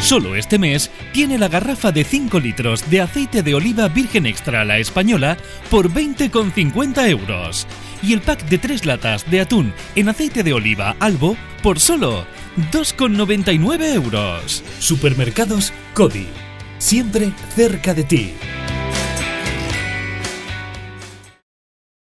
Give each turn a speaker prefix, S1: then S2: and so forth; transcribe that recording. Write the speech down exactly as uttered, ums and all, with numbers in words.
S1: Solo este mes tiene la garrafa de cinco litros de aceite de oliva virgen extra a la española por veinte con cincuenta euros. Y el pack de tres latas de atún en aceite de oliva Albo por solo dos con noventa y nueve euros.
S2: Supermercados Cody. Siempre cerca de ti.